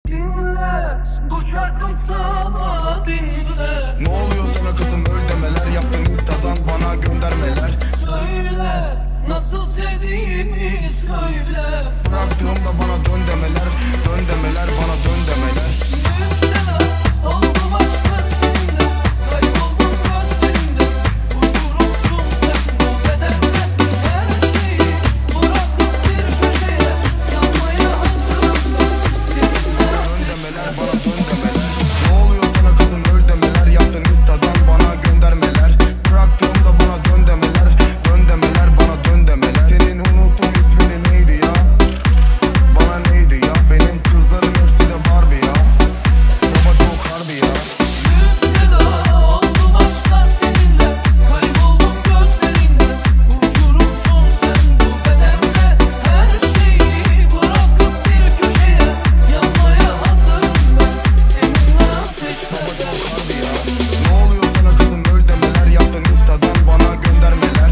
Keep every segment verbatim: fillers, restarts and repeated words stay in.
Dinle, bu şarkım sana dinle. Ne oluyor sana kızım, öl demeler yaptın instadan bana göndermeler. Söyle, nasıl sevdiğimi söyle. Bıraktığımda bana dön demeler, dön demeler, bana dön demeler. Müptela oldum aşka seninle, kayboldum gözlerinde. Uçurumsun sen bu bedende, her şeyi bırakıp bir köşeye yanmaya hazırım ben. Seninle Dön demeler, bana dön demeler. Ne oluyor sana kızım, öl demeler yaptın instadan bana göndermeler. Bıraktığımda bana dön demeler, dön demeler, bana dön demeler. Senin unuttum ismini neydi ya? Bana neydi ya? Benim kızlarım hepsi de Barbie ya. Baba çok harbi ya. Müptela oldum aşka seninle, kayboldum gözlerinde. Uçurumsun sen bu bedende, her şeyi bırakıp bir köşeye yanmaya hazırım ben. Seninle ateşlerde. Harbi ya. Ne oluyor sana kızım, öl demeler yaptın instadan bana göndermeler.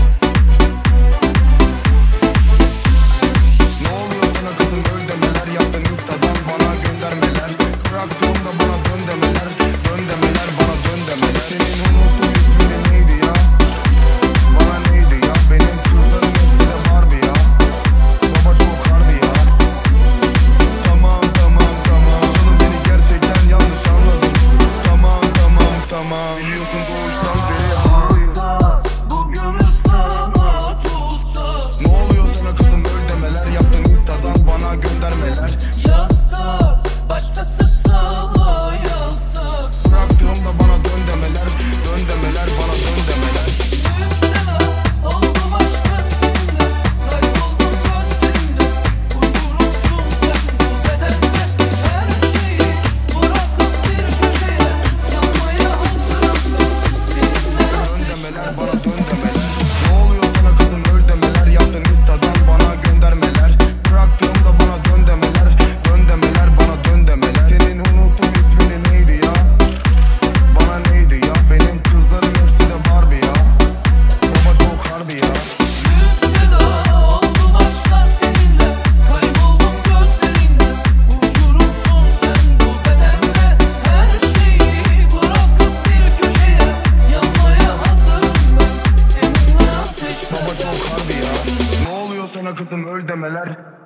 Ne oluyor sana kızım, öl demeler yaptın instadan bana göndermeler. Bıraktığımda bana dön demeler, dön demeler, bana dön demeler. Senin unuttum ismini neydi ya? Bana neydi ya? Benim kızlarım hepsi de Barbie ya. Baba çok harbi ya. Tamam tamam tamam, canım beni gerçekten yanlış anladın. Tamam tamam tamam, biliyorsun doğuştan beri harbi. Bu gönül sana tutsa, Ne oluyor sana kızım, öl demeler yaptın instadan bana göndermeler. yazsak, başkası sana yazsak. Bıraktığımda bana dön demeler, dön demeler, bana dön demeler. Müptela oldum aşka seninle, kayboldum gözlerinde. Uçurumsun sen bu bedende, her şeyi bırakıp bir köşeye yanmaya hazırım ben. Seninle Dön demeler, bana dön demeler. Ne oluyor sana kızım, öl demeler yaptın instadan bana göndermeler. Bıraktığımda bana dön demeler, dön demeler, bana dön demeler. Senin unuttum ismini neydi ya? Bana neydi ya? Benim kızlarım hepsi de Barbie ya. Baba çok harbi ya. Müptela oldum aşka seninle, kayboldum gözlerinde. Uçurumsun sen bu bedende, her şeyi bırakıp bir köşeye yanmaya hazırım ben. Seninle Baba ateşlerde. çok harbi ya. Ne oluyor sana kızım, öl demeler